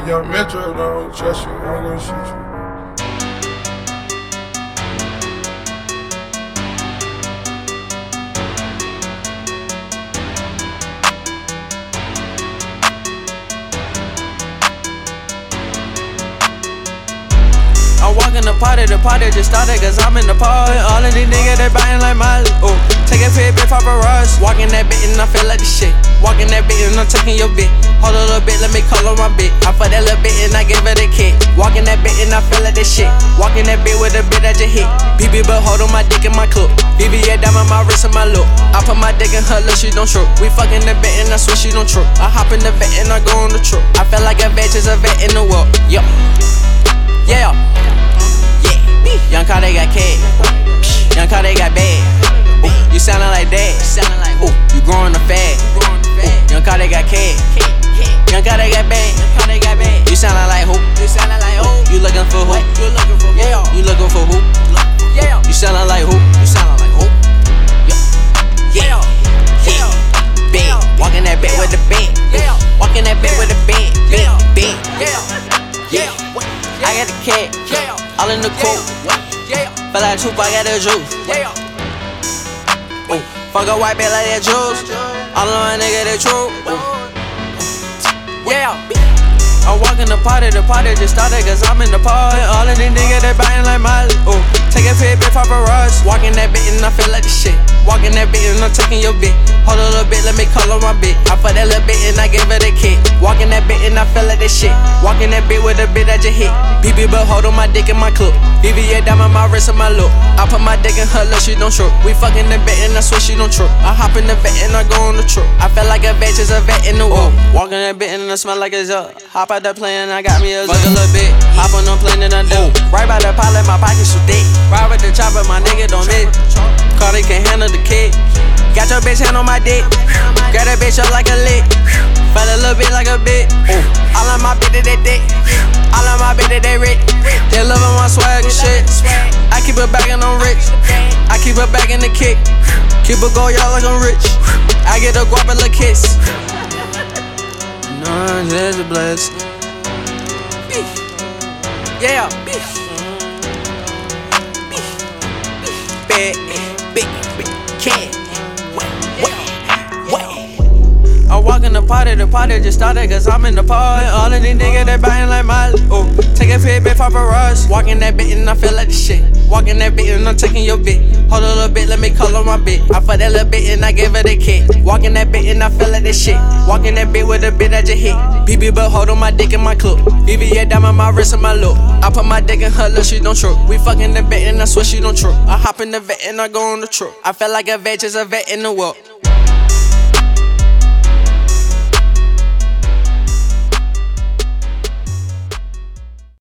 Young Metro, don't trust you, I'm gon' shoot you. I'm walking the party just started cause I'm in the party. All of these niggas, they biting like Miley. Oh, take a fit, bitch, paparazzi. Walking that bit and I feel like the shit. Walking that bit and I'm taking your bit. Hold a little bit, let me call on my bit. I fuck that little bit and I give her the kick. Walking that bit and I feel like the shit. Walking that bit with a bit that just hit. BB but hold on my dick in my clip. BB yeah, diamond my wrist and my look. I put my dick in her look, she don't choke. We fucking the bit and I swear she don't choke. I hop in the vet and I go on the truck. I feel like a vet is a vet in the world. Yo, yeah. Young Cardi got cat. Young Cardi got bad. Ooh, you soundin' like that. Ooh, you growing the fat. Ooh, Young Cardi got cat. Young Cardi got bad. You soundin' like who? You looking for who? Yeah. You looking for who? Yeah. You soundin' like who? Yeah. Big. Walking that bit with the big. Walking that bit with the big. Big. Yeah. I got the cat. All in the coat. Feel like Tupac, I got the juice. Ooh, fuck a white bitch like that juice. All of my niggas, they true. Yeah. I'm walking the party just started cause I'm in the party. All of these niggas, they biting like Miley. Ooh, take a fit, bitch, paparazzi. Walking that bit and I feel like the shit. Walking that bit and I'm taking your bit. Hold a little bit, let me call on my bit. I fuck that little bit and I give her the kick. Walking that bit and I feel like the shit. Walking that bit with a bit that just hit. BB but hold on my dick in my clip. BB yeah, diamond my wrist and my look. I put my dick in her look, she don't choke. We fucking the bit and I swear she don't choke. I hop in the vet and I go on the truck. I feel like a vet is a vet in the world. Walking that bit and I smell like a zell. Hop out the plane and I got me a fuck a little bit. Hop on the plane and I do. Right by the pilot, my pockets so thick. Ride with the chopper, my nigga don't miss. Cardi can't handle the kick. Got your bitch hand on my dick. Grab that bitch up like a lick. Fell a little bit like a bit. All of my bitches, they thick. All of my bitches, they rich. They loving my swag and shit. I keep it back and I'm rich. I keep it back in the kick. Keep it go, y'all, like I'm rich. I get a guap and a kiss. No, there's a blessing. Yeah. Big cat. I'm walking the party just started cause I'm in the party. All of these niggas, they biting like Miley. Ooh, take a fit, bitch, paparazzi. Walking that bit and I feel like the shit. Walking that bit and I'm taking your bit. Hold a little bit, let me call on my bit. I fuck that little bit and I give her the kick. Walking that bit and I feel like the shit. Walking that bit with a bit that just hit. BB but hold on my dick in my clip. BB yeah, diamond my wrist and my look. I put my dick in her look, she don't choke. We fucking the bit and I swear she don't choke. I hop in the vet and I go on the truck. I feel like a vet is a vet in the world.